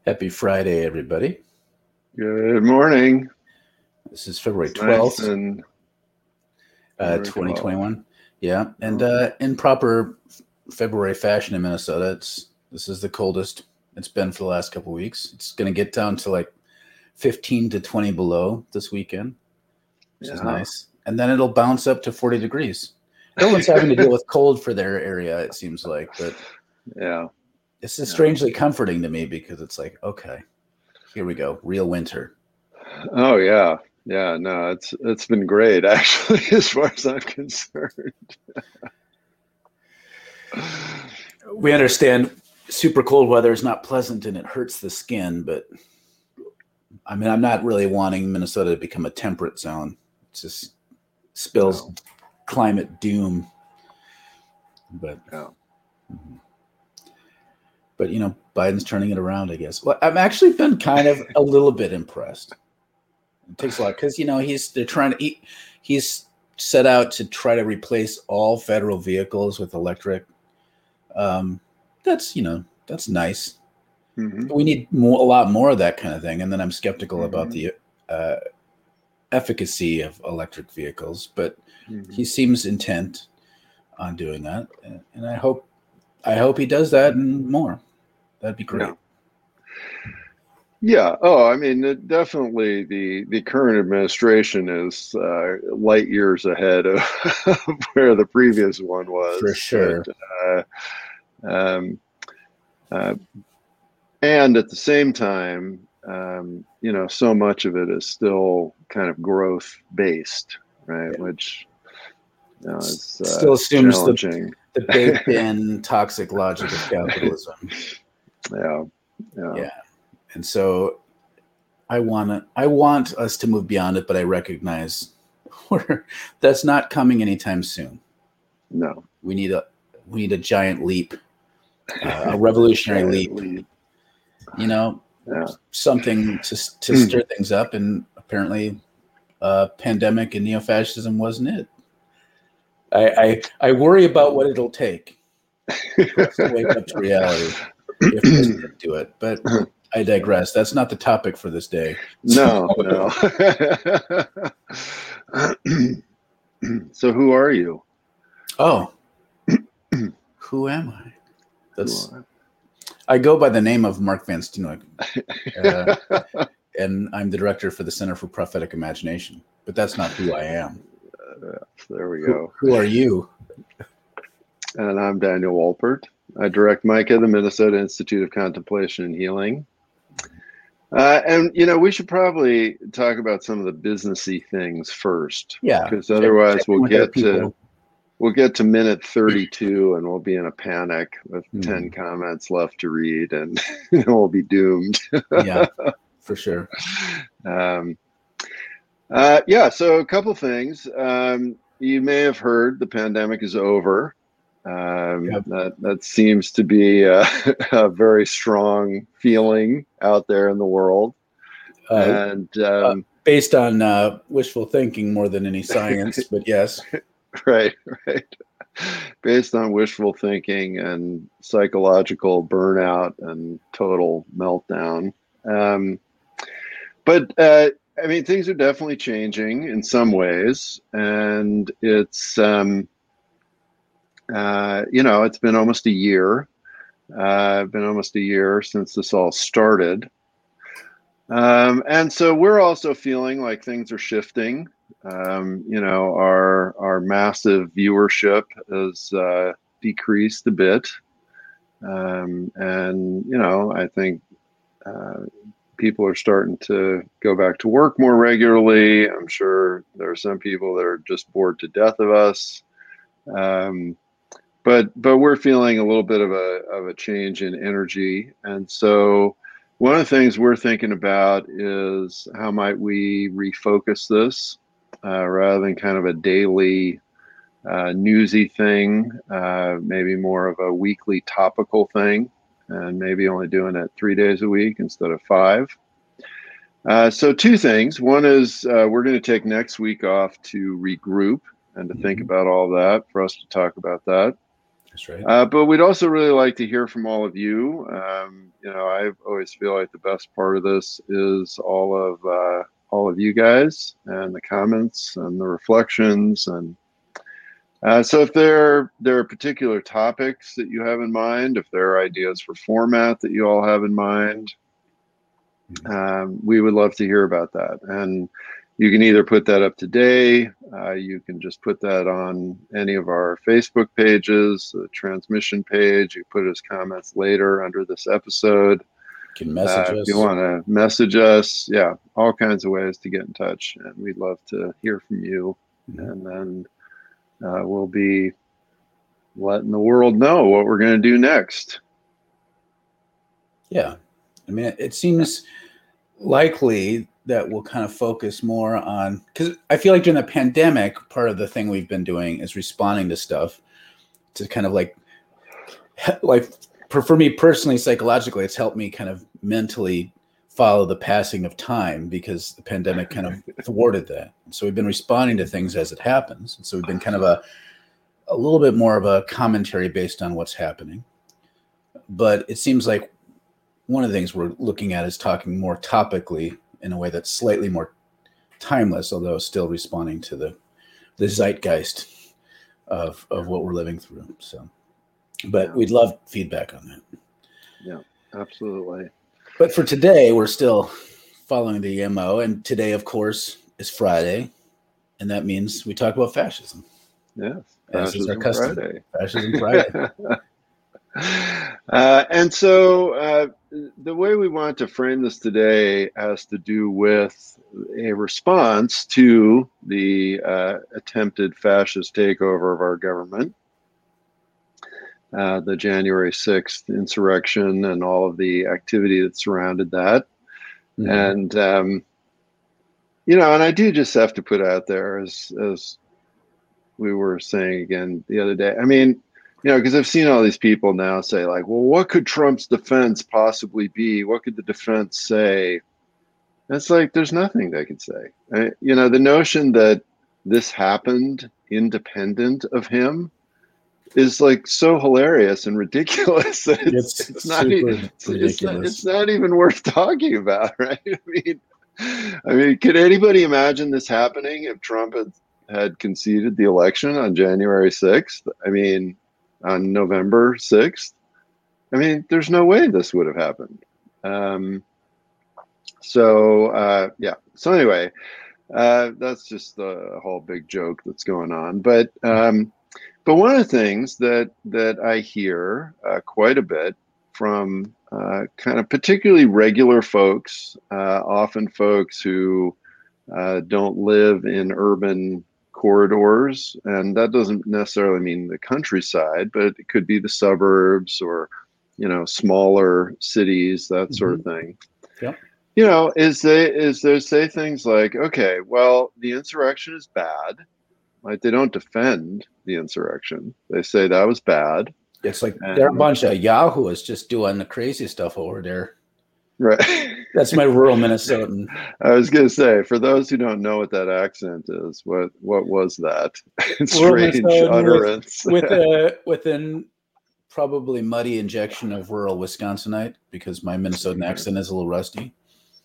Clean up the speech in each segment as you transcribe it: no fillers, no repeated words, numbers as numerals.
Happy Friday, everybody. Good morning. This is February It's nice 12th, and February 12th. 2021. Yeah. And Oh, in proper February fashion in Minnesota, this is the coldest it's been for the last couple of weeks. It's going to get down to like 15 to 20 below this weekend, which is yeah. nice. And then it'll bounce up to 40 degrees. Everyone's having to deal with cold for their area, it seems like. But Yeah. this is Yeah. strangely comforting to me because it's like, okay, here we go, real winter. Oh, yeah. Yeah. No, it's been great actually, as far as I'm concerned. We understand super cold weather is not pleasant and it hurts the skin, but I mean, I'm not really wanting Minnesota to become a temperate zone. It just spills No. climate doom. But Yeah. but Biden's turning it around, I guess. Well, I've actually been kind of a little bit impressed. It takes a lot because he's set out to try to replace all federal vehicles with electric. That's nice. hmm We need a lot more of that kind of thing. And then I'm skeptical about hmm the efficacy of electric vehicles, but hmm he seems intent on doing that, and I hope he does that and more. That'd be Yeah. great. Yeah. Oh, I mean, definitely the current administration is light years ahead of, of where the previous one For was. But sure. uh, um, uh, and at the same time, so much of it is still kind of growth based, right? Yeah. Which is Still assumes challenging. the baked in toxic logic of capitalism. Yeah, yeah, Yeah. And so I want us to move beyond it, but I recognize that's not coming anytime soon. no. We need a giant leap, a revolutionary Giant leap. leap. You know, Yeah. something to stir things up, and apparently, pandemic and neo-fascism wasn't it. I worry about what it'll take for us to wake up to reality if president do it, but I digress. That's not the topic for this day. No, no. So who are you? Oh, who am I? Who That's are I go by the name of Mark Van Steenwyk, uh, I? and I'm the director for the Center for Prophetic Imagination. But that's not who I am. There we Who, go. who are you? And I'm Daniel Wolpert. I direct Micah, the Minnesota Institute of Contemplation and Healing. And we should probably talk about some of the businessy things first, Yeah, because check otherwise in with our people. we'll get to minute 32 and we'll be in a panic with 10 Hmm. comments left to read, and we'll be doomed. Yeah, for sure. um, yeah, so a couple things. You may have heard the pandemic is over. Yep. That seems to be a very strong feeling out there in the world. Uh, And Based on wishful thinking more than any science, but yes. right, right. Based on wishful thinking and psychological burnout and total meltdown. Um, but I mean, things are definitely changing in some ways, and it's been almost a year. Been almost a year since this all started. And so we're also feeling like things are shifting. Our massive viewership has decreased a bit, and I think people are starting to go back to work more regularly. I'm sure there are some people that are just bored to death of us. Um, but we're feeling a little bit of a change in energy, and so one of the things we're thinking about is how might we refocus this rather than kind of a daily newsy thing, maybe more of a weekly topical thing, and maybe only doing it 3 days a week instead of five. So two things. One is we're going to take next week off to regroup and to think Mhm. about all that, for us to talk about that. That's right. But we'd also really like to hear from all of you. I always feel like the best part of this is all of you guys and the comments and the reflections. And so if there are particular topics that you have in mind, if there are ideas for format that you all have in mind, we would love to hear about that. And you can either put that up today, you can just put that on any of our Facebook pages, the transmission page, you put it as comments later under this episode. You can message us. If you want to message us, yeah, all kinds of ways to get in touch. And we'd love to hear from you. And then we'll be letting the world know what we're going to do next. Yeah. I mean, it seems likely that we'll kind of focus more on, because I feel like during the pandemic, part of the thing we've been doing is responding to stuff to kind of like for me personally, psychologically, it's helped me kind of mentally follow the passing of time because the pandemic kind of thwarted that. So we've been responding to things as it happens. And so we've been kind of a little bit more of a commentary based on what's happening. But it seems like one of the things we're looking at is talking more topically in a way that's slightly more timeless, although still responding to the zeitgeist of what we're living through. So, but we'd love feedback on that. Yeah, absolutely. But for today, we're still following the MO. And today, of course, is Friday. And that means we talk about fascism. Yes. As is our Fascism custom. Friday. Fascism Friday. And so the way we want to frame this today has to do with a response to the attempted fascist takeover of our government, the January 6th insurrection and all of the activity that surrounded that. Mm-hmm. And, and I do just have to put out there, as we were saying again the other day, I mean, because I've seen all these people now say like, well, what could Trump's defense possibly be? What could the defense say? It's like, there's nothing they could say. The notion that this happened independent of him is like so hilarious and ridiculous that it's not even worth talking about, right? I mean, could anybody imagine this happening if Trump had conceded the election on January 6th? I mean, on November 6th? I mean, there's no way this would have happened. So anyway, that's just a whole big joke that's going on. But one of the things that I hear quite a bit from kind of particularly regular folks, often folks who don't live in urban corridors, and that doesn't necessarily mean the countryside, but it could be the suburbs or smaller cities, that sort of thing. Yeah. Is they say things like, okay, well, the insurrection is bad. Like, they don't defend the insurrection. They say that was bad. It's like they're a bunch of yahoos just doing the crazy stuff over there. Right. That's my rural Minnesotan. I was going to say, for those who don't know what that accent is, what was that? Strange utterance. Within probably muddy injection of rural Wisconsinite, because my Minnesotan accent is a little rusty.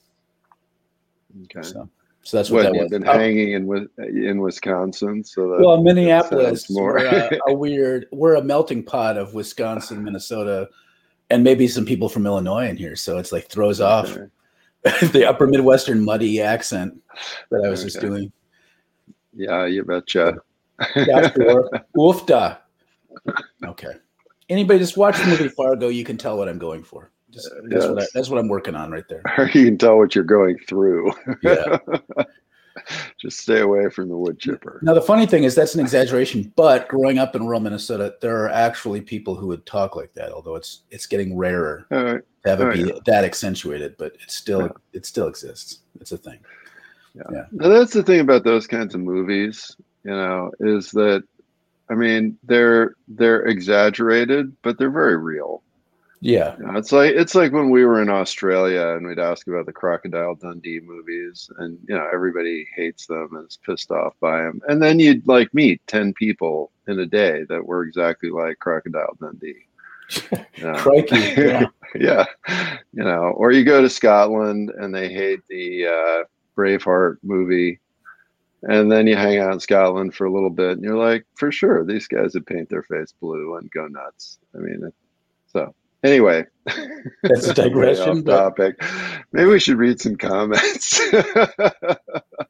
Okay. So that's what that was. Been hanging in Wisconsin, so Minneapolis. We're a melting pot of Wisconsin, Minnesota, and maybe some people from Illinois in here. So it's like throws off the upper Midwestern muddy accent that I was just doing. Yeah, you betcha. Woofda. Okay. Anybody just watch the movie Fargo, you can tell what I'm going for. That's what I'm working on right there. You can tell what you're going through. Yeah. Just stay away from the wood chipper. Now, the funny thing is that's an exaggeration, but growing up in rural Minnesota, there are actually people who would talk like that, although it's getting rarer to have it be that accentuated, but it still exists. It's a thing. Yeah. Now, that's the thing about those kinds of movies, is that, I mean, they're exaggerated, but they're very real. Yeah. It's like when we were in Australia and we'd ask about the Crocodile Dundee movies, and everybody hates them and is pissed off by them, and then you'd like meet 10 people in a day that were exactly like Crocodile Dundee. Crikey. Yeah. Yeah. Or you go to Scotland and they hate the Braveheart movie. And then you hang out in Scotland for a little bit and you're like, for sure, these guys would paint their face blue and go nuts. I mean, so anyway, That's a digression. Off topic. Maybe we should read some comments. Got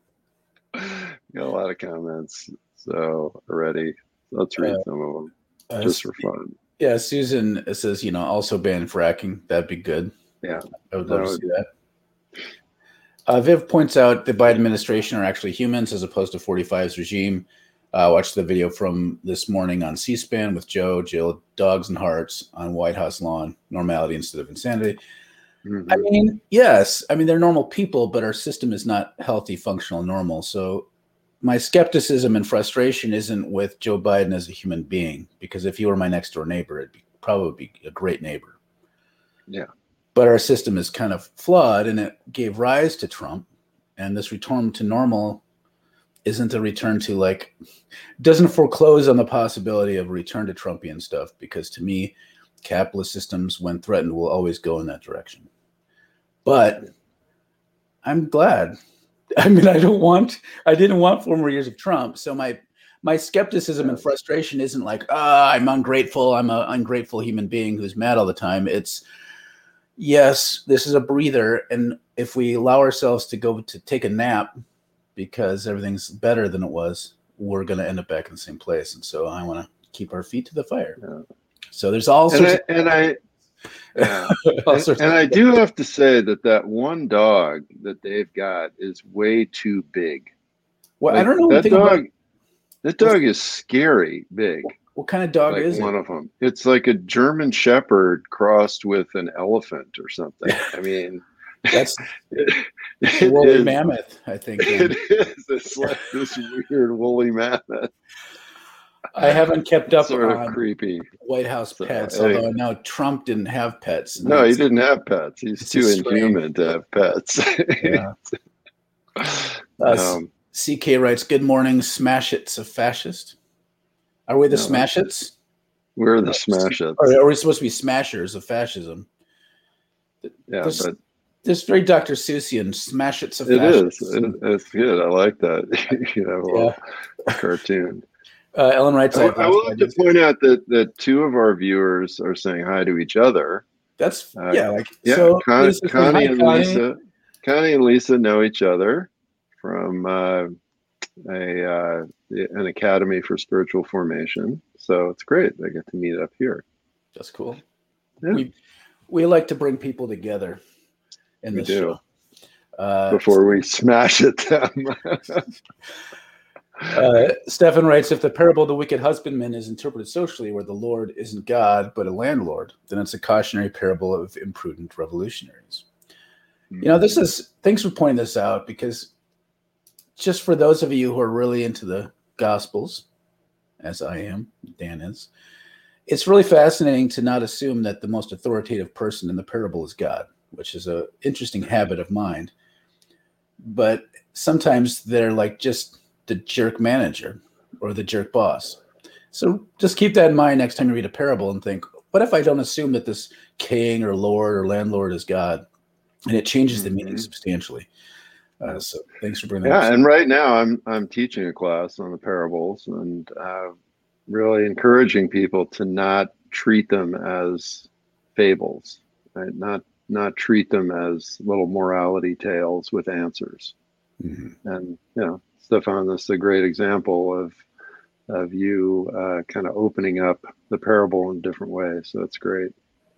a lot of comments. So already, let's read some of them just for fun. Yeah, Susan says, also ban fracking. That'd be good. Yeah, I would love to see that. Viv points out the Biden administration are actually humans as opposed to 45's regime. Watched the video from this morning on C-SPAN with Joe, Jill, Dogs and Hearts on White House lawn, normality instead of insanity. Mm-hmm. I mean, yes. I mean, they're normal people, but our system is not healthy, functional, normal. So my skepticism and frustration isn't with Joe Biden as a human being, because if he were my next door neighbor, it'd probably be a great neighbor. Yeah. But our system is kind of flawed, and it gave rise to Trump. And this return to normal isn't a return to doesn't foreclose on the possibility of a return to Trumpian stuff, because to me, capitalist systems, when threatened, will always go in that direction. But I'm glad. I mean, I didn't want 4 more years of Trump. So my skepticism and frustration isn't like, I'm ungrateful. I'm an ungrateful human being who's mad all the time. It's, yes, this is a breather, and if we allow ourselves to go to take a nap because everything's better than it was, we're going to end up back in the same place. And so I want to keep our feet to the fire. Yeah. So there's all sorts and I do have to say that one dog that they've got is way too big. Well, I don't know. That dog is scary big. What kind of dog is one of them? It's like a German Shepherd crossed with an elephant or something. I mean, that's a woolly mammoth, I think. It is. It's like this weird woolly mammoth. I haven't kept up sort on of creepy White House pets, although I know Trump didn't have pets. No, he didn't have pets. He's too inhuman to have pets. Yeah. CK writes, "Good morning, smash-its of fascist." Are we the smash-its? We're the smash-its. Or are we supposed to be smashers of fascism? Yeah, but this very Dr. Seussian, smash-its of fascism. It is. It's good. I like that. A little cartoon. Ellen writes, I will have to point out that 2 of our viewers are saying hi to each other. That's so Connie and Lisa know each other from an academy for spiritual formation, so it's great they get to meet up here. That's cool. Yeah. We like to bring people together in this show before we smash at them. Stefan writes, if the parable of the wicked husbandman is interpreted socially, where the Lord isn't God but a landlord, then it's a cautionary parable of imprudent revolutionaries. Thanks for pointing this out, because just for those of you who are really into the Gospels, as I am, Dan is, it's really fascinating to not assume that the most authoritative person in the parable is God, which is an interesting habit of mind. But sometimes they're like just the jerk manager or the jerk boss. So just keep that in mind next time you read a parable and think, what if I don't assume that this king or lord or landlord is God? And it changes the meaning substantially. So thanks for bringing that up. Yeah, and right now I'm teaching a class on the parables and really encouraging people to not treat them as fables, right? Not treat them as little morality tales with answers. Mm-hmm. And Stefan, this is a great example of you kind of opening up the parable in different ways. So it's great.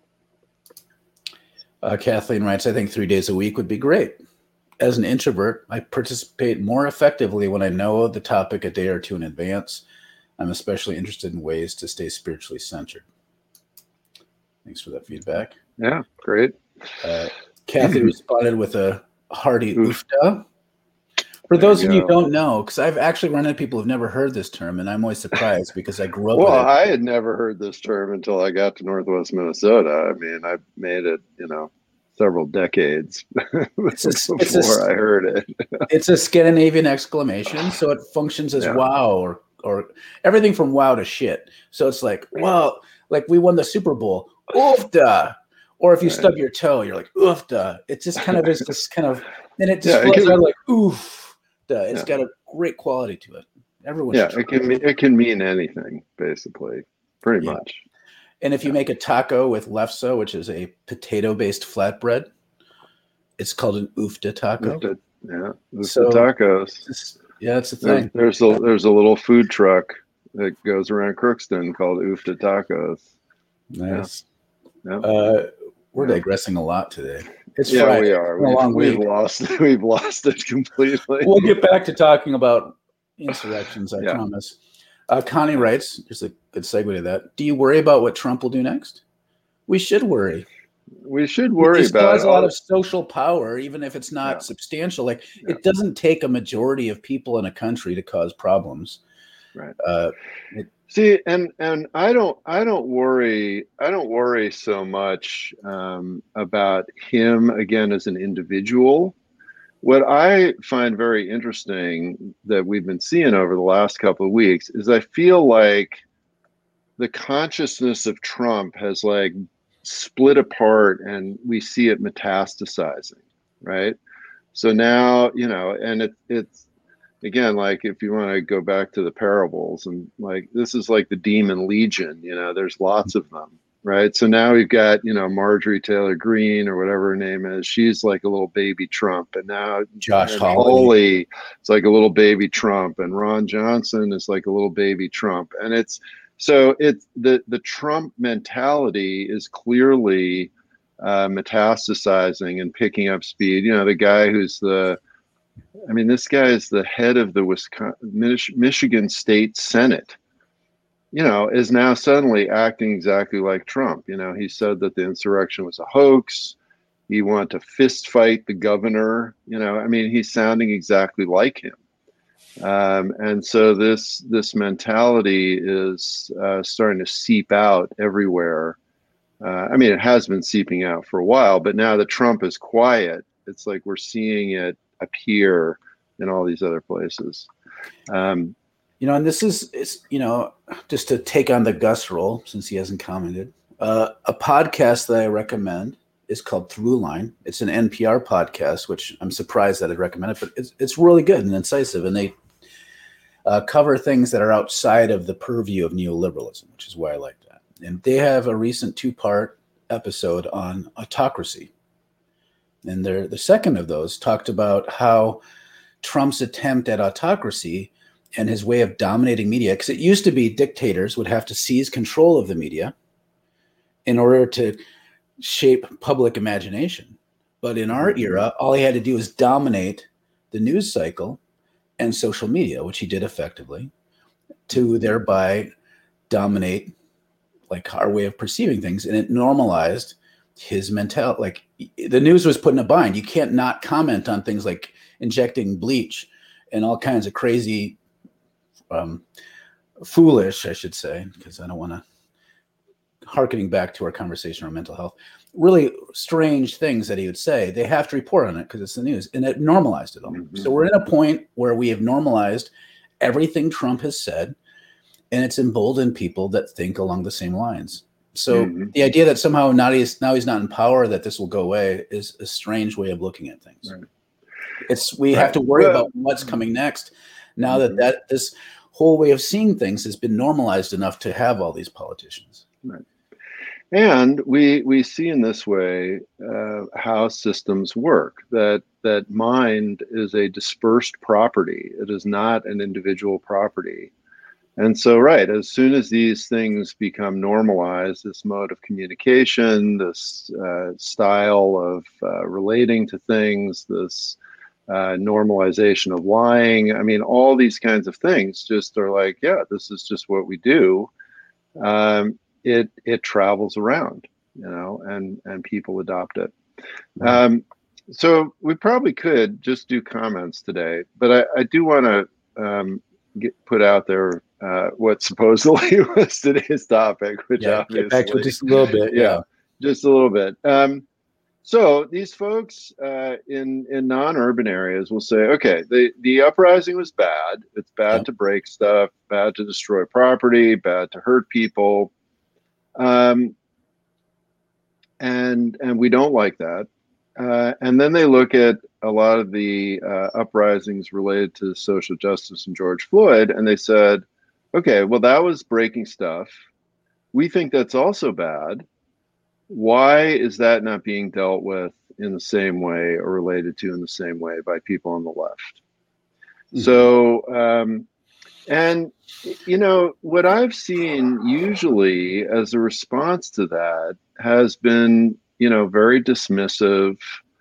Kathleen writes, I think 3 days a week would be great. As an introvert, I participate more effectively when I know the topic a day or 2 in advance. I'm especially interested in ways to stay spiritually centered. Thanks for that feedback. Yeah, great. Kathy responded with a hearty oofda. For those of you who don't know, because I've actually run into people who've never heard this term, and I'm always surprised because I grew up with it. Well, I had never heard this term until I got to Northwest Minnesota. I mean, I made it, several decades before I heard it. It's a Scandinavian exclamation, so it functions as wow or everything from wow to shit. So it's like, wow, like we won the Super Bowl, oofda. Or if you stub your toe, you're like, oofda. It just kind of is this kind of, and it just flows out like, oof. It's got a great quality to it. Everyone. It can mean anything, basically, pretty much. And if you make a taco with lefse, which is a potato-based flatbread, it's called an oofda taco. Oofda tacos. It's a thing. There's a little food truck that goes around Crookston called Oofda Tacos. Nice. Yeah. We're digressing a lot today. It's Friday. We are. We've lost it completely. We'll get back to talking about insurrections, I promise. Connie writes, here's a good segue to that. Do you worry about what Trump will do next? We should worry. We should worry about it. He has a lot of social power, even if it's not substantial. Like it doesn't take a majority of people in a country to cause problems. Right. See, and I don't worry so much about him again as an individual. What I find very interesting that we've been seeing over the last couple of weeks is I feel like the consciousness of Trump has like split apart and we see it metastasizing, right? So now, and it's again, like if you want to go back to the parables and like, this is like the demon legion, there's lots of them, right? So now we've got, Marjorie Taylor Greene or whatever her name is. She's like a little baby Trump. And now Josh Hawley is like a little baby Trump. And Ron Johnson is like a little baby Trump. And the Trump mentality is clearly metastasizing and picking up speed. The guy who's this guy is the head of the Michigan State Senate, is now suddenly acting exactly like Trump. He said that the insurrection was a hoax. He wanted to fist fight the governor. He's sounding exactly like him. And so this mentality is starting to seep out everywhere. It has been seeping out for a while, but now that Trump is quiet, it's like we're seeing it appear in all these other places. And this is just to take on the Gus role, since he hasn't commented, a podcast that I recommend is called Throughline. It's an NPR podcast, which I'm surprised that I'd recommend it, but it's really good and incisive, and they cover things that are outside of the purview of neoliberalism, which is why I like that. And they have a recent 2-part episode on autocracy. And the second of those talked about how Trump's attempt at autocracy and his way of dominating media, because it used to be dictators would have to seize control of the media in order to shape public imagination. But in our era, all he had to do was dominate the news cycle and social media, which he did effectively, to thereby dominate like our way of perceiving things. And it normalized his mentality. Like the news was put in a bind. You can't not comment on things like injecting bleach and all kinds of crazy, foolish, I should say, because I don't want to, harkening back to our conversation on mental health, really strange things that he would say. They have to report on it because it's the news, and it normalized it all. Mm-hmm. So we're in a point where we have normalized everything Trump has said, and it's emboldened people that think along the same lines. So the idea that somehow now he's not in power, that this will go away, is a strange way of looking at things. Right. We have to worry about what's coming next now that this whole way of seeing things has been normalized enough to have all these politicians. Right. And we see in this way how systems work, that mind is a dispersed property. It is not an individual property. And so, as soon as these things become normalized, this mode of communication, this style of relating to things, this normalization of lying, all these kinds of things just are like, this is just what we do. It travels around, and people adopt it. So we probably could just do comments today, but I do want to put out there what supposedly was today's topic, which Get back to it obviously, just a little bit. yeah, just a little bit. So these folks in non-urban areas will say, okay, the uprising was bad. It's bad to break stuff, bad to destroy property, bad to hurt people, and we don't like that. And then they look at a lot of the uprisings related to social justice and George Floyd, and they said, okay, well, that was breaking stuff. We think that's also bad. Why is that not being dealt with in the same way or related to in the same way by people on the left? Mm-hmm. So, and, you know, what I've seen usually as a response to that has been, you know, very dismissive,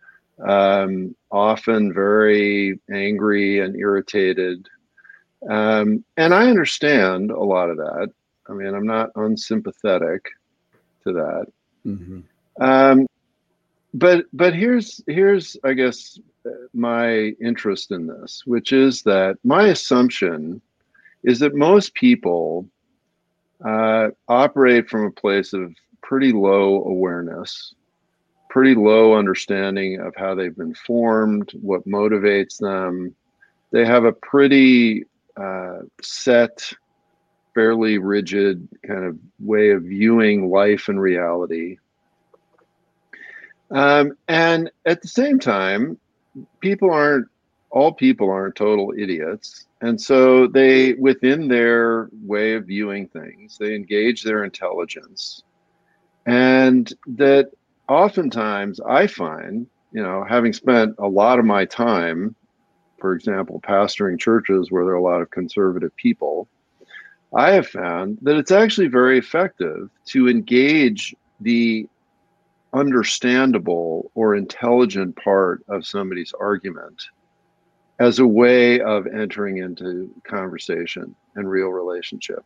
often very angry and irritated. And I understand a lot of that. I mean, I'm not unsympathetic to that. Mm-hmm. But here's I guess my interest in this, which is that my assumption is that most people operate from a place of pretty low awareness, pretty low understanding of how they've been formed, what motivates them. They have a pretty set, fairly rigid kind of way of viewing life and reality. And at the same time, all people aren't total idiots. And so they, within their way of viewing things, they engage their intelligence. And that oftentimes I find, you know, having spent a lot of my time, for example, pastoring churches where there are a lot of conservative people, I have found that it's actually very effective to engage the understandable or intelligent part of somebody's argument as a way of entering into conversation and real relationship.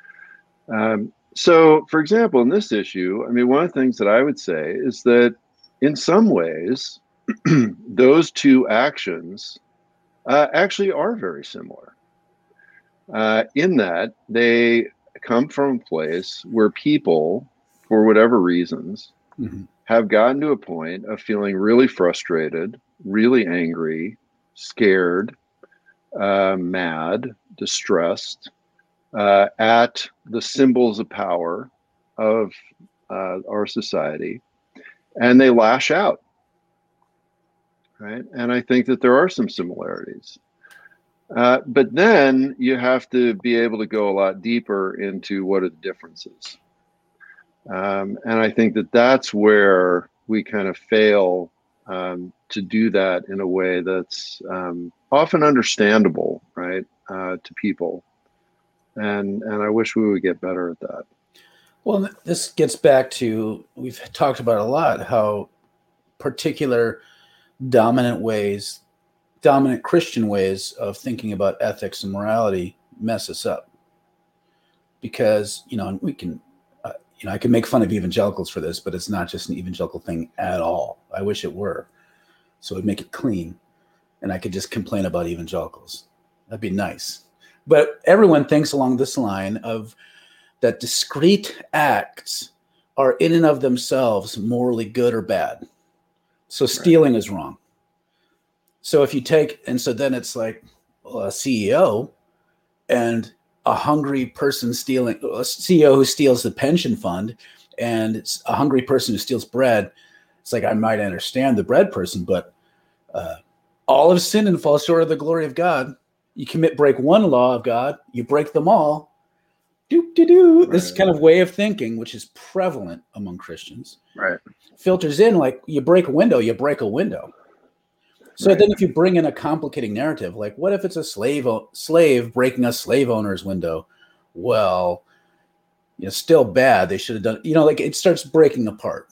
So, for example, in this issue, I mean, one of the things that I would say is that in some ways, those two actions actually are very similar. In that they come from a place where people, for whatever reasons, mm-hmm. have gotten to a point of feeling really frustrated, really angry, scared, mad, distressed at the symbols of power of our society, and they lash out, right? And I think that there are some similarities. But then you have to be able to go a lot deeper into what are the differences. And I think that that's where we kind of fail to do that in a way that's often understandable, right, to people. And I wish we would get better at that. Well, this gets back to, we've talked about a lot, how particular dominant Christian ways of thinking about ethics and morality mess us up. Because, you know, we can, I can make fun of evangelicals for this, but it's not just an evangelical thing at all. I wish it were. So it'd make it clean. And I could just complain about evangelicals. That'd be nice. But everyone thinks along this line of that discrete acts are in and of themselves morally good or bad. So stealing is wrong. So if you take, and so then it's like a CEO and a hungry person stealing, a CEO who steals the pension fund, and it's a hungry person who steals bread. It's like, I might understand the bread person, but all have sinned and fall short of the glory of God. You break one law of God, you break them all. Right. This kind of way of thinking, which is prevalent among Christians, right, filters in like you break a window, you break a window. So then if you bring in a complicating narrative, like what if it's a slave breaking a slave owner's window? Well, still bad. They should have done, like it starts breaking apart.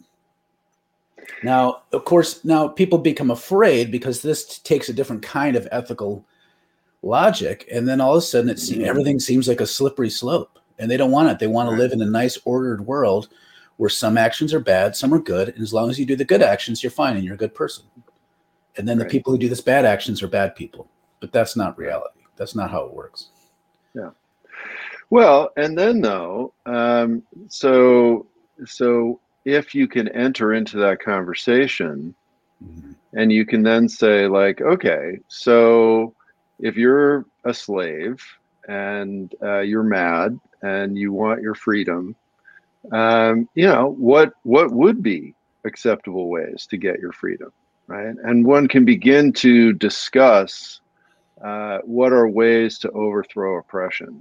Now, of course, people become afraid because this takes a different kind of ethical logic. And then all of a sudden everything seems like a slippery slope, and they don't want it. They want to live in a nice ordered world where some actions are bad, some are good. And as long as you do the good actions, you're fine and you're a good person. And then the people who do this bad actions are bad people. But that's not reality. That's not how it works. Yeah. Well, and then though, so if you can enter into that conversation, and you can then say like, okay, so if you're a slave and you're mad and you want your freedom, what would be acceptable ways to get your freedom, right? And one can begin to discuss what are ways to overthrow oppression.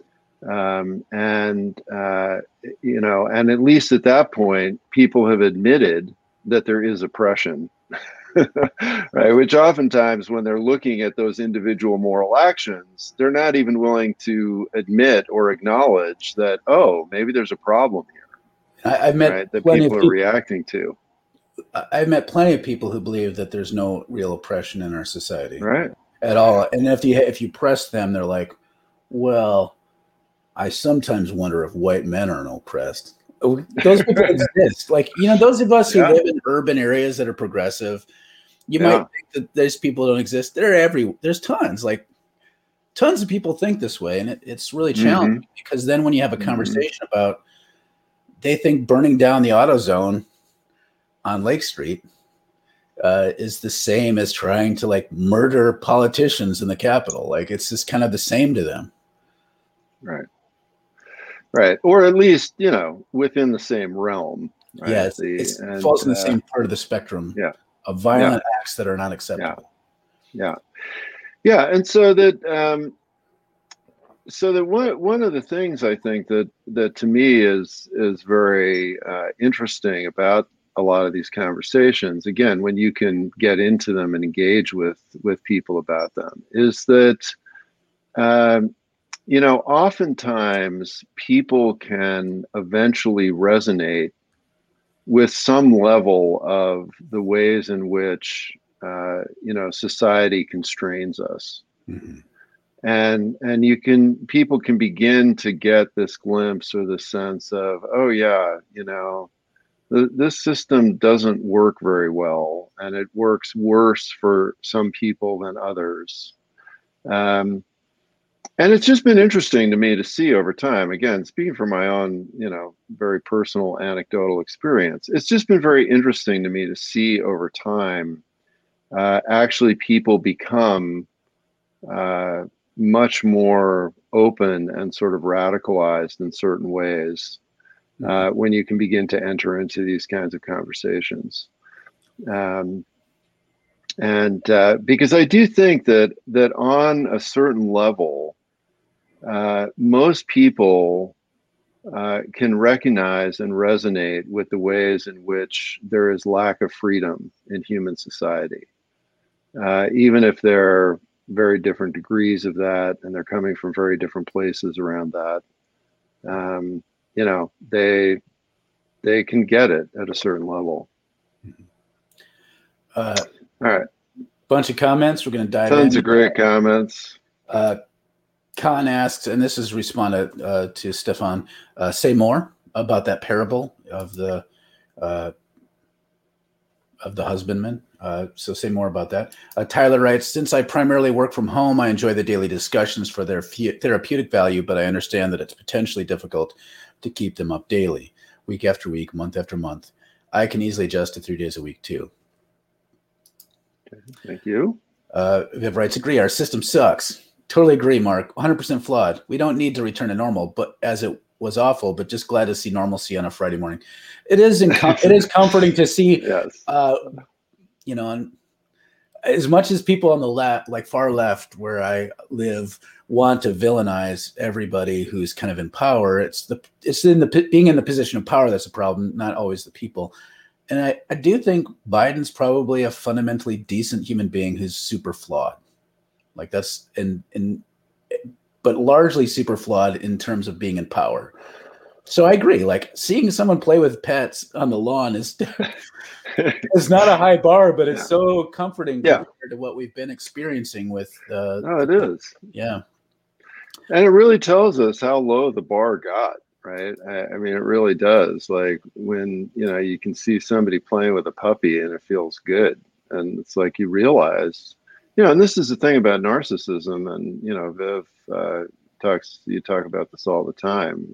And at least at that point, people have admitted that there is oppression, right? Which oftentimes when they're looking at those individual moral actions, they're not even willing to admit or acknowledge that, oh, maybe there's a problem here. I've met right, that people are reacting to. I've met plenty of people who believe that there's no real oppression in our society, right, at all. And if you press them, they're like, well, I sometimes wonder if white men are oppressed. Those people exist. Like, those of us who live in urban areas that are progressive, you might think that those people don't exist. There's tons of people think this way. And it's really challenging because then when you have a conversation about, they think burning down the AutoZone on Lake Street is the same as trying to murder politicians in the Capitol. Like, it's just kind of the same to them. Right. Or at least, within the same realm. Right? Yeah, it falls in the same part of the spectrum of violent acts that are not acceptable. Yeah. And so that one of the things I think that to me is very interesting about a lot of these conversations, again, when you can get into them and engage with people about them, is that oftentimes people can eventually resonate with some level of the ways in which society constrains us. And people can begin to get this glimpse or this sense of, oh yeah, this system doesn't work very well, and it works worse for some people than others. And it's just been interesting to me to see over time, again, speaking from my own, very personal anecdotal experience, it's just been very interesting to me to see over time, actually people become much more open and sort of radicalized in certain ways when you can begin to enter into these kinds of conversations. Because I do think that on a certain level, most people can recognize and resonate with the ways in which there is lack of freedom in human society, even if they're very different degrees of that, and they're coming from very different places around that. They can get it at a certain level. All right. Bunch of comments. We're going to dive in. Tons of great comments. Khan asks, and this is responded to Stefan, say more about that parable of the husbandman. So say more about that. Tyler writes, since I primarily work from home, I enjoy the daily discussions for their therapeutic value, but I understand that it's potentially difficult to keep them up daily, week after week, month after month. I can easily adjust to 3 days a week too. Thank you. Viv writes, agree, our system sucks. Totally agree, Mark. 100% flawed. We don't need to return to normal, but as it was awful, but just glad to see normalcy on a Friday morning. It is comforting to see, yes. And as much as people on the left, like far left where I live, want to villainize everybody who's kind of in power, being in the position of power that's a problem, not always the people. And I do think Biden's probably a fundamentally decent human being who's super flawed. Like that's but largely super flawed in terms of being in power. So I agree. Like seeing someone play with pets on the lawn is not a high bar, but it's so comforting compared to what we've been experiencing with. It is. Yeah, and it really tells us how low the bar got. Right. I mean, it really does. Like when, you can see somebody playing with a puppy and it feels good. And it's like you realize, and this is the thing about narcissism, and Viv you talk about this all the time.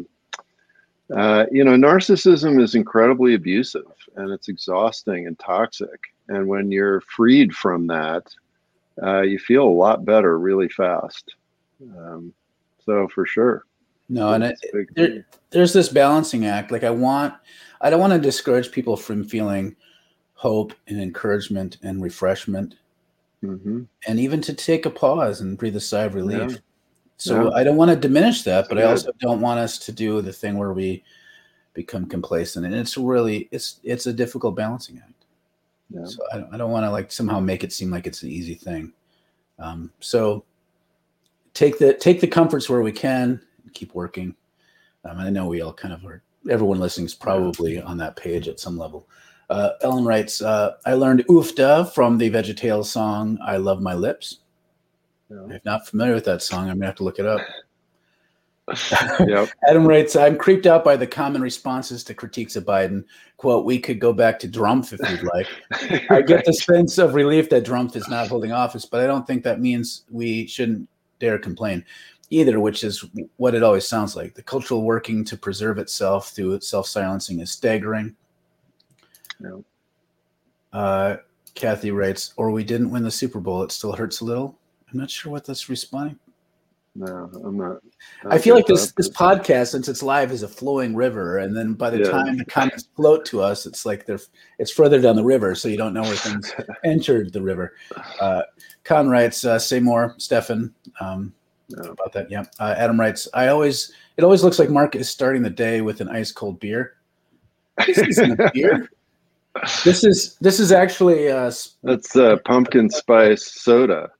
Narcissism is incredibly abusive, and it's exhausting and toxic. And when you're freed from that, you feel a lot better really fast. So for sure. No, and there's this balancing act. Like I don't want to discourage people from feeling hope and encouragement and refreshment, mm-hmm. and even to take a pause and breathe a sigh of relief. Yeah. So I don't want to diminish that, but I also don't want us to do the thing where we become complacent. And it's really, it's a difficult balancing act. Yeah. So I don't want to like somehow make it seem like it's an easy thing. So take the comforts where we can, and keep working. I know we all kind of are. Everyone listening is probably on that page at some level. Ellen writes, I learned oofda from the VeggieTales song, I Love My Lips. Yeah. I'm not familiar with that song. I'm going to have to look it up. Yep. Adam writes, I'm creeped out by the common responses to critiques of Biden. Quote, we could go back to Drumpf if you'd like. I get the sense of relief that Drumpf is not holding office, but I don't think that means we shouldn't dare complain either, which is what it always sounds like. The cultural working to preserve itself through its self-silencing is staggering. Yep. Kathy writes, or we didn't win the Super Bowl. It still hurts a little. I'm not sure what that's responding. No, I'm not. I feel like this podcast, since it's live, is a flowing river, and then by the time the comments float to us, it's like it's further down the river, so you don't know where things entered the river. Con writes, "Say more, Stefan." About that, yeah. Adam writes, it always looks like Mark is starting the day with an ice cold beer. This isn't a beer. This is actually that's pumpkin spice soda.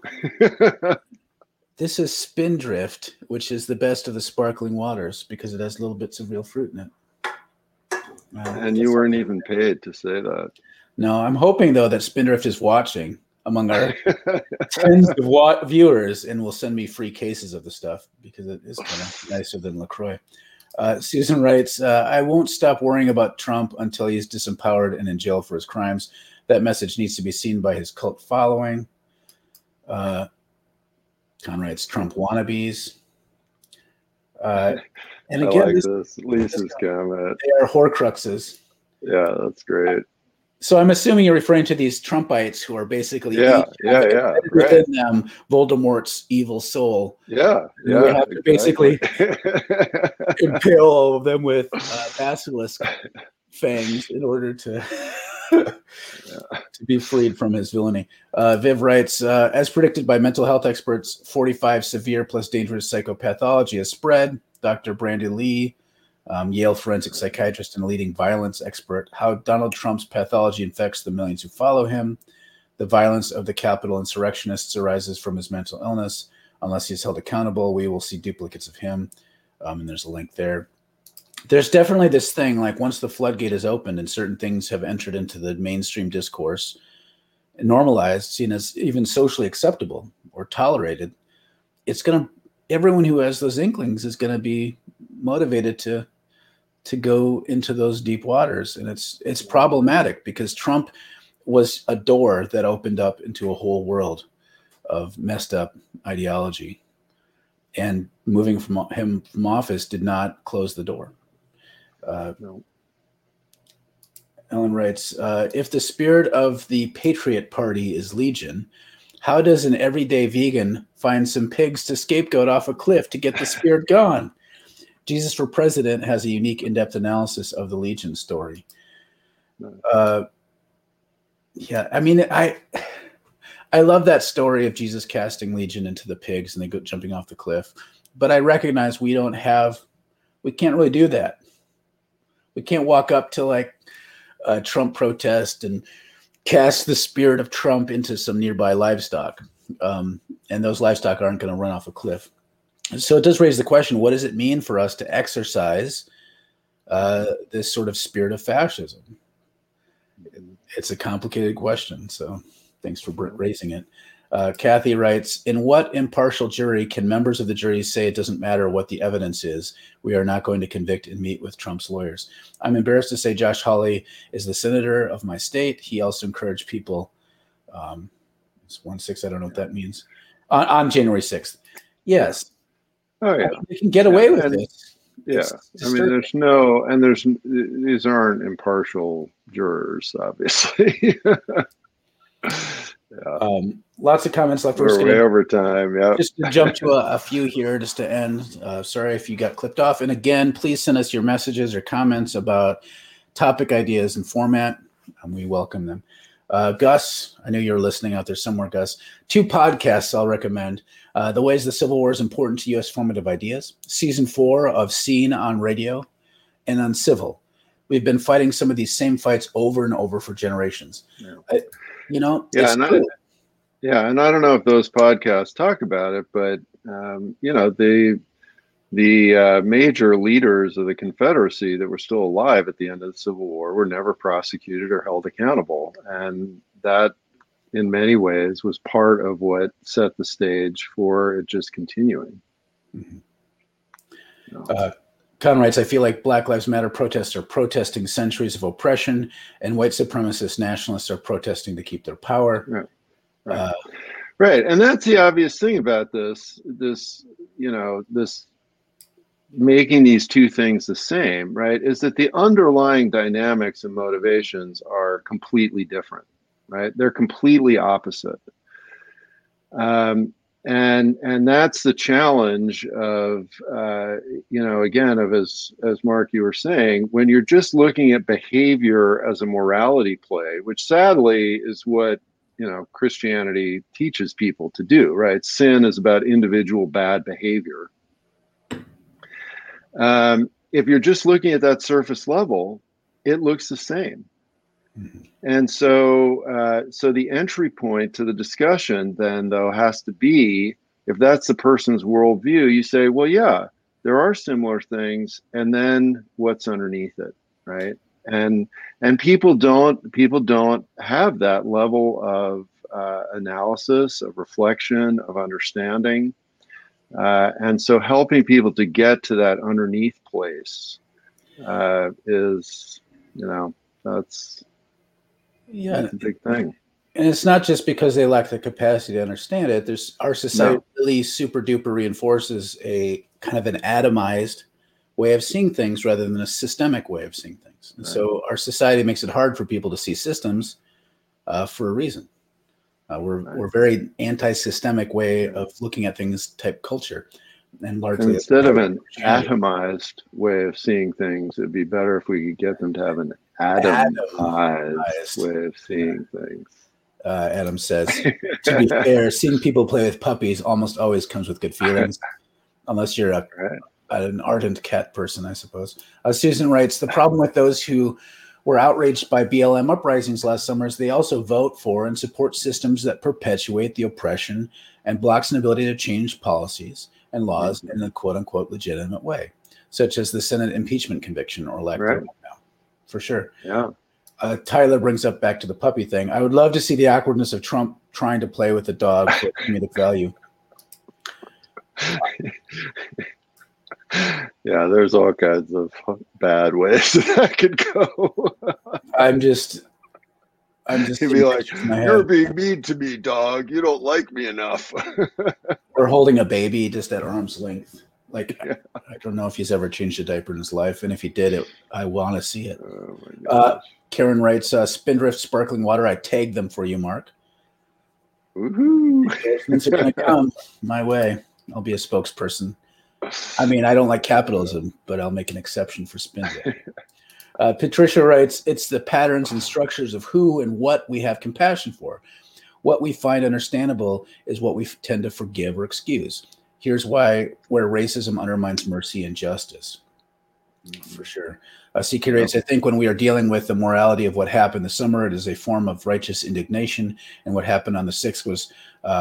This is Spindrift, which is the best of the sparkling waters because it has little bits of real fruit in it. And you weren't even paid to say that. No, I'm hoping though that Spindrift is watching among our tens of viewers and will send me free cases of the stuff because it is kind of nicer than LaCroix. Susan writes, I won't stop worrying about Trump until he's disempowered and in jail for his crimes. That message needs to be seen by his cult following. Con writes, Trump wannabes. And again, I like this. Lisa's comment. They are Horcruxes. Yeah, that's great. So I'm assuming you're referring to these Trumpites who are basically within them Voldemort's evil soul. Yeah, we have to basically impale all of them with basilisk fangs in order to to be freed from his villainy. Viv writes, as predicted by mental health experts, 45 severe plus dangerous psychopathology has spread. Dr. Brandon Lee, Yale forensic psychiatrist and a leading violence expert, how Donald Trump's pathology infects the millions who follow him. The violence of the Capitol insurrectionists arises from his mental illness. Unless he is held accountable, we will see duplicates of him. And there's a link there. There's definitely this thing, like once the floodgate is opened and certain things have entered into the mainstream discourse, normalized, seen as even socially acceptable or tolerated, everyone who has those inklings is going to be motivated to go into those deep waters. And it's problematic because Trump was a door that opened up into a whole world of messed up ideology, and moving him from office did not close the door. No. Ellen writes, if the spirit of the Patriot Party is legion, how does an everyday vegan find some pigs to scapegoat off a cliff to get the spirit gone? Jesus for President has a unique in-depth analysis of the Legion story. Yeah, I mean, I love that story of Jesus casting Legion into the pigs and they go jumping off the cliff. But I recognize we can't really do that. We can't walk up to like a Trump protest and cast the spirit of Trump into some nearby livestock. And those livestock aren't going to run off a cliff. So it does raise the question, what does it mean for us to exercise this sort of spirit of fascism? It's a complicated question. So thanks for raising it. Kathy writes, in what impartial jury can members of the jury say it doesn't matter what the evidence is? We are not going to convict and meet with Trump's lawyers. I'm embarrassed to say Josh Hawley is the senator of my state. He also encouraged people, it's 1-6, I don't know what that means, on January 6th. Yes. Oh, yeah. They can get away with it. Yeah. I mean, these aren't impartial jurors, obviously. Yeah. Lots of comments left. We're way over time. Yeah. Just to jump to a few here, just to end. Sorry if you got clipped off. And again, please send us your messages or comments about topic ideas and format. We welcome them. Gus, I know you're listening out there somewhere, Gus. 2 podcasts I'll recommend. The Ways the Civil War is Important to U.S. Formative Ideas. Season 4 of Seen on Radio and on Civil. We've been fighting some of these same fights over and over for generations. Yeah. And I don't know if those podcasts talk about it, but the major leaders of the Confederacy that were still alive at the end of the Civil War were never prosecuted or held accountable, and that, in many ways, was part of what set the stage for it just continuing. Mm-hmm. Con writes, I feel like Black Lives Matter protests are protesting centuries of oppression, and white supremacist nationalists are protesting to keep their power. Right. And that's the obvious thing about this making these two things the same, right, is that the underlying dynamics and motivations are completely different, right? They're completely opposite. And that's the challenge of, again, of as Mark, you were saying, when you're just looking at behavior as a morality play, which sadly is what, Christianity teaches people to do, right? Sin is about individual bad behavior. If you're just looking at that surface level, it looks the same. Mm-hmm. And so the entry point to the discussion then, though, has to be, if that's the person's worldview, you say, well, yeah, there are similar things, and then what's underneath it, right? And people don't have that level of analysis, of reflection, of understanding. And so helping people to get to that underneath place is, that's a big thing. And it's not just because they lack the capacity to understand it. Our society really super duper reinforces a kind of an atomized way of seeing things rather than a systemic way of seeing things. And so our society makes it hard for people to see systems for a reason. We're very anti-systemic way of looking at things type culture. And largely instead of an atomized way of seeing things, it'd be better if we could get them to have an atomized way of seeing things. Adam says, to be fair, seeing people play with puppies almost always comes with good feelings, unless you're an ardent cat person, I suppose. Susan writes, the problem with those who were outraged by BLM uprisings last summer is they also vote for and support systems that perpetuate the oppression and blocks an ability to change policies and laws in a quote-unquote legitimate way, such as the Senate impeachment conviction or lack thereof now. For sure. Yeah. Tyler brings up back to the puppy thing. I would love to see the awkwardness of Trump trying to play with the dog for comedic value. Yeah, there's all kinds of bad ways that could go. I'm just He'd be like, you're being mean to me, dog. You don't like me enough. Or holding a baby just at arm's length. Like, I don't know if he's ever changed a diaper in his life. And if he did, I want to see it. Oh my gosh. Karen writes, Spindrift sparkling water. I tagged them for you, Mark. Woohoo. It's going to come my way. I'll be a spokesperson. I mean, I don't like capitalism, but I'll make an exception for Spindrift. Patricia writes, it's the patterns and structures of who and what we have compassion for. What we find understandable is what we tend to forgive or excuse. Here's where racism undermines mercy and justice. For sure. CK writes, I think when we are dealing with the morality of what happened this summer, it is a form of righteous indignation. And what happened on the 6th was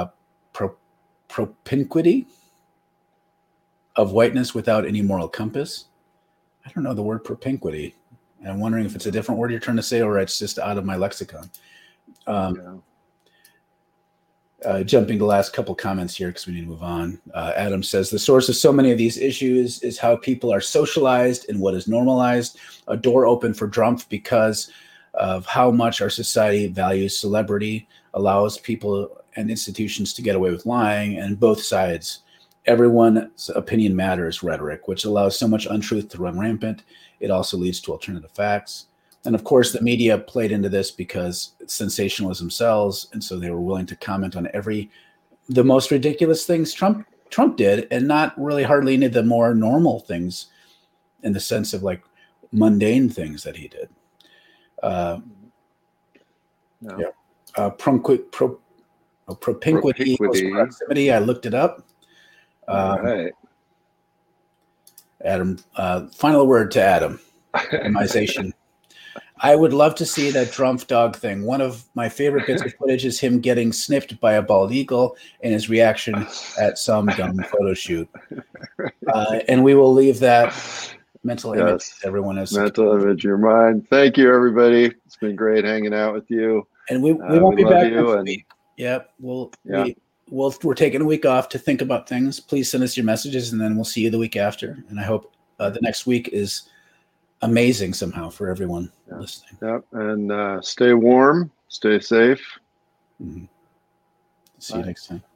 propinquity of whiteness without any moral compass. I don't know the word propinquity. I'm wondering if it's a different word you're trying to say, or it's just out of my lexicon. Jumping the last couple comments here because we need to move on. Adam says, the source of so many of these issues is how people are socialized and what is normalized. A door open for Trump because of how much our society values celebrity, allows people and institutions to get away with lying, and both sides. Everyone's opinion matters rhetoric, which allows so much untruth to run rampant. It also leads to alternative facts. And of course, the media played into this because sensationalism sells, and so they were willing to comment on the most ridiculous things Trump did, and not really hardly any of the more normal things, in the sense of like mundane things that he did. Propinquity equals proximity. I looked it up. All right. Adam, final word to Adam. Optimization. I would love to see that Drumpf dog thing. One of my favorite bits of footage is him getting sniffed by a bald eagle and his reaction at some dumb photo shoot. And we will leave that mental image to everyone as mental image in your mind. Thank you, everybody. It's been great hanging out with you. And we won't be back next week. Yep. We're taking a week off to think about things. Please send us your messages, and then we'll see you the week after. And I hope the next week is amazing somehow for everyone listening. Yep. And stay warm, stay safe. See you next time.